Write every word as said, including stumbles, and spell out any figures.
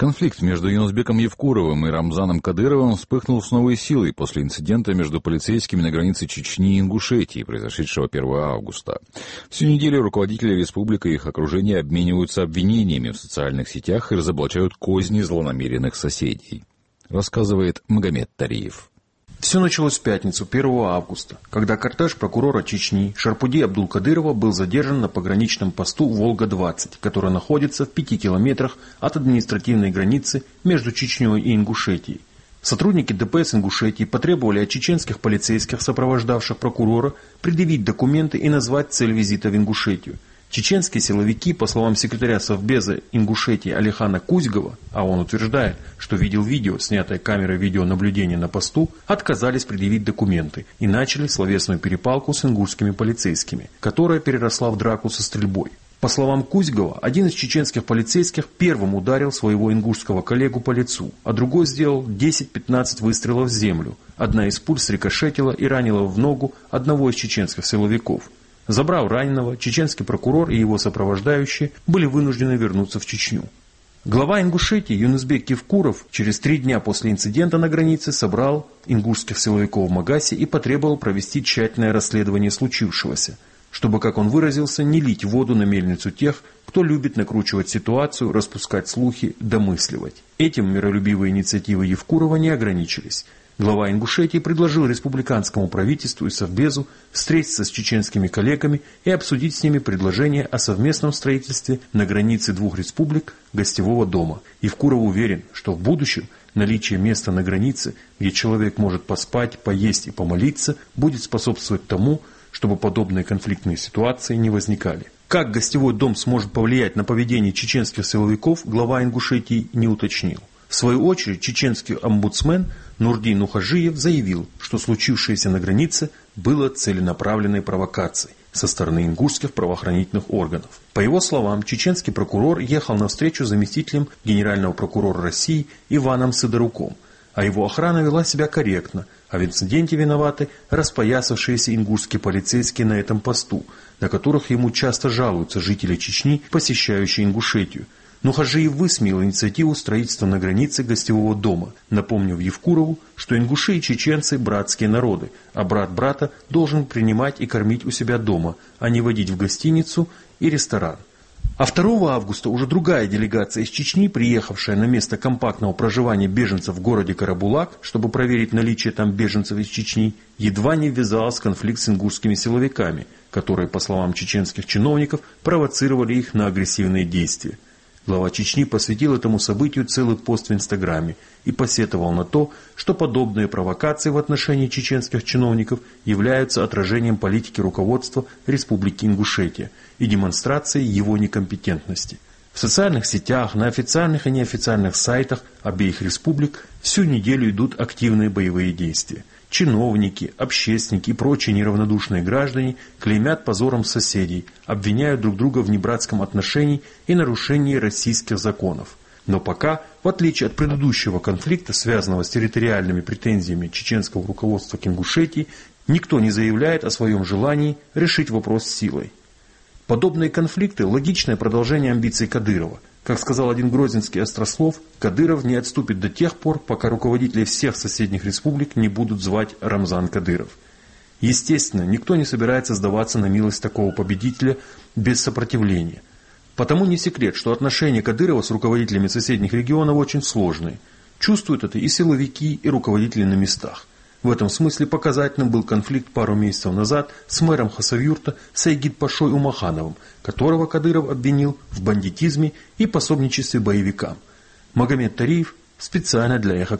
Конфликт между Юнусбеком Евкуровым и Рамзаном Кадыровым вспыхнул с новой силой после инцидента между полицейскими на границе Чечни и Ингушетии, произошедшего первого августа. Всю неделю руководители республики и их окружения обмениваются обвинениями в социальных сетях и разоблачают козни злонамеренных соседей. Рассказывает Магомед Тариев. Все началось в пятницу, первого августа, когда кортеж прокурора Чечни Шарпуди Абдулкадырова был задержан на пограничном посту Волга-двадцать, который находится в пяти километрах от административной границы между Чечней и Ингушетией. Сотрудники ДПС Ингушетии потребовали от чеченских полицейских, сопровождавших прокурора, предъявить документы и назвать цель визита в Ингушетию. Чеченские силовики, по словам секретаря Совбеза Ингушетии Алихана Кузьгова, а он утверждает, что видел видео, снятое камерой видеонаблюдения на посту, отказались предъявить документы и начали словесную перепалку с ингушскими полицейскими, которая переросла в драку со стрельбой. По словам Кузьгова, один из чеченских полицейских первым ударил своего ингушского коллегу по лицу, а другой сделал десять-пятнадцать выстрелов в землю. Одна из пуль срикошетила и ранила в ногу одного из чеченских силовиков. Забрав раненого, чеченский прокурор и его сопровождающие были вынуждены вернуться в Чечню. Глава Ингушетии Юнусбек Евкуров через три дня после инцидента на границе собрал ингушских силовиков в Магасе и потребовал провести тщательное расследование случившегося, чтобы, как он выразился, не лить воду на мельницу тех, кто любит накручивать ситуацию, распускать слухи, домысливать. Этим миролюбивые инициативы Евкурова не ограничились. Глава Ингушетии предложил республиканскому правительству и Совбезу встретиться с чеченскими коллегами и обсудить с ними предложение о совместном строительстве на границе двух республик гостевого дома. Евкуров уверен, что в будущем наличие места на границе, где человек может поспать, поесть и помолиться, будет способствовать тому, чтобы подобные конфликтные ситуации не возникали. Как гостевой дом сможет повлиять на поведение чеченских силовиков, глава Ингушетии не уточнил. В свою очередь, чеченский омбудсмен Нурдин Нухажиев заявил, что случившееся на границе было целенаправленной провокацией со стороны ингушских правоохранительных органов. По его словам, чеченский прокурор ехал на встречу с заместителем генерального прокурора России Иваном Сидоруком, а его охрана вела себя корректно, а в инциденте виноваты распоясавшиеся ингушские полицейские на этом посту, на которых ему часто жалуются жители Чечни, посещающие Ингушетию. Нухажиев высмеял инициативу строительства на границе гостевого дома, напомнив Евкурову, что ингуши и чеченцы – братские народы, а брат брата должен принимать и кормить у себя дома, а не водить в гостиницу и ресторан. А второго августа уже другая делегация из Чечни, приехавшая на место компактного проживания беженцев в городе Карабулак, чтобы проверить наличие там беженцев из Чечни, едва не ввязалась в конфликт с ингушскими силовиками, которые, по словам чеченских чиновников, провоцировали их на агрессивные действия. Глава Чечни посвятил этому событию целый пост в Инстаграме и посетовал на то, что подобные провокации в отношении чеченских чиновников являются отражением политики руководства Республики Ингушетия и демонстрацией его некомпетентности. В социальных сетях, на официальных и неофициальных сайтах обеих республик всю неделю идут активные боевые действия. Чиновники, общественники и прочие неравнодушные граждане клеймят позором соседей, обвиняют друг друга в небратском отношении и нарушении российских законов. Но пока, в отличие от предыдущего конфликта, связанного с территориальными претензиями чеченского руководства к Ингушетии, никто не заявляет о своем желании решить вопрос силой. Подобные конфликты – логичное продолжение амбиций Кадырова. Как сказал один грозненский острослов, Кадыров не отступит до тех пор, пока руководители всех соседних республик не будут звать Рамзан Кадыров. Естественно, никто не собирается сдаваться на милость такого победителя без сопротивления. Потому не секрет, что отношения Кадырова с руководителями соседних регионов очень сложные. Чувствуют это и силовики, и руководители на местах. В этом смысле показательным был конфликт пару месяцев назад с мэром Хасавюрта Сайгид-Пашой Умахановым, которого Кадыров обвинил в бандитизме и пособничестве боевикам. Магомед Тариев специально для Эхо